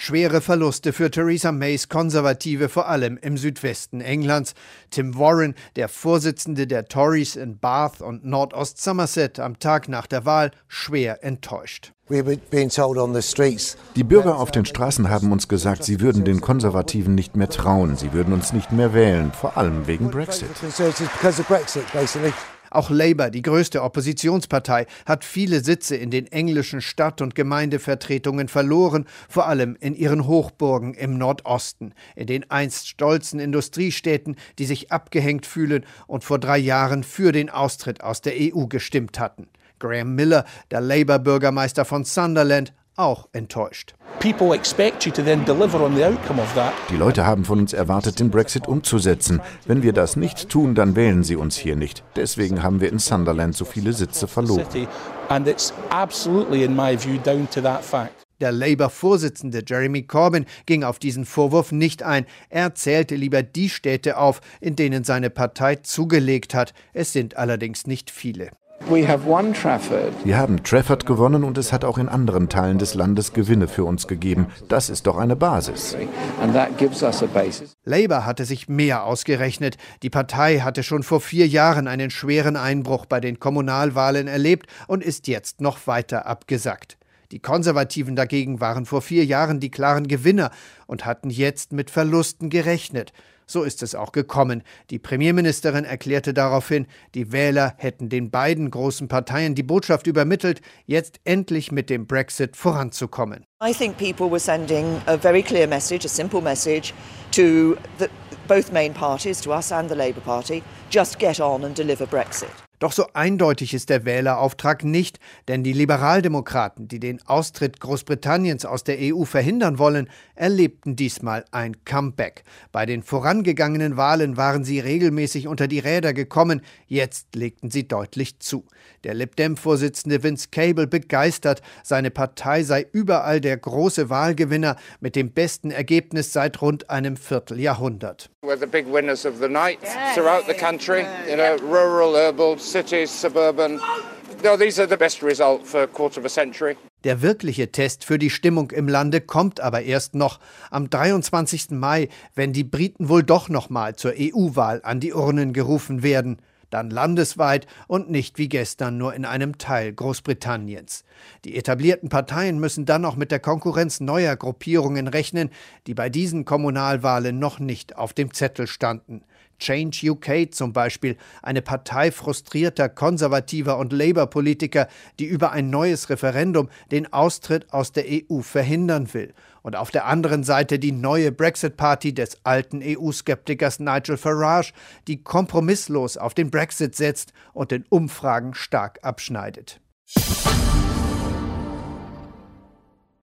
Schwere Verluste für Theresa Mays Konservative, vor allem im Südwesten Englands. Tim Warren, der Vorsitzende der Tories in Bath und Nordost-Somerset, am Tag nach der Wahl schwer enttäuscht. Die Bürger auf den Straßen haben uns gesagt, sie würden den Konservativen nicht mehr trauen, sie würden uns nicht mehr wählen, vor allem wegen Brexit. Auch Labour, die größte Oppositionspartei, hat viele Sitze in den englischen Stadt- und Gemeindevertretungen verloren, vor allem in ihren Hochburgen im Nordosten, in den einst stolzen Industriestädten, die sich abgehängt fühlen und vor 3 Jahren für den Austritt aus der EU gestimmt hatten. Graham Miller, der Labour-Bürgermeister von Sunderland, auch enttäuscht. Die Leute haben von uns erwartet, den Brexit umzusetzen. Wenn wir das nicht tun, dann wählen sie uns hier nicht. Deswegen haben wir in Sunderland so viele Sitze verloren. Der Labour-Vorsitzende Jeremy Corbyn ging auf diesen Vorwurf nicht ein. Er zählte lieber die Städte auf, in denen seine Partei zugelegt hat. Es sind allerdings nicht viele. Wir haben Trafford gewonnen und es hat auch in anderen Teilen des Landes Gewinne für uns gegeben. Das ist doch eine Basis. Labour hatte sich mehr ausgerechnet. Die Partei hatte schon vor 4 Jahren einen schweren Einbruch bei den Kommunalwahlen erlebt und ist jetzt noch weiter abgesackt. Die Konservativen dagegen waren vor 4 Jahren die klaren Gewinner und hatten jetzt mit Verlusten gerechnet. So ist es auch gekommen. Die Premierministerin erklärte daraufhin, die Wähler hätten den beiden großen Parteien die Botschaft übermittelt, jetzt endlich mit dem Brexit voranzukommen. I think people were sending a very clear message, a simple message to both main parties, to us and the Labour Party. Just get on and deliver Brexit. Doch so eindeutig ist der Wählerauftrag nicht, denn die Liberaldemokraten, die den Austritt Großbritanniens aus der EU verhindern wollen, erlebten diesmal ein Comeback. Bei den vorangegangenen Wahlen waren sie regelmäßig unter die Räder gekommen, jetzt legten sie deutlich zu. Der Lib Dem-Vorsitzende Vince Cable begeistert, seine Partei sei überall der große Wahlgewinner mit dem besten Ergebnis seit rund einem Vierteljahrhundert. We're the big winners of the night throughout the country, rural, urban, cities, suburban. No, these are the best result for a quarter of a century. Der wirkliche Test für die Stimmung im Lande kommt aber erst noch am 23. Mai, wenn die Briten wohl doch nochmal zur EU-Wahl an die Urnen gerufen werden. Dann landesweit und nicht wie gestern nur in einem Teil Großbritanniens. Die etablierten Parteien müssen dann auch mit der Konkurrenz neuer Gruppierungen rechnen, die bei diesen Kommunalwahlen noch nicht auf dem Zettel standen. Change UK zum Beispiel, eine Partei frustrierter Konservativer und Labour-Politiker, die über ein neues Referendum den Austritt aus der EU verhindern will. Und auf der anderen Seite die neue Brexit-Party des alten EU-Skeptikers Nigel Farage, die kompromisslos auf den Brexit setzt und in Umfragen stark abschneidet.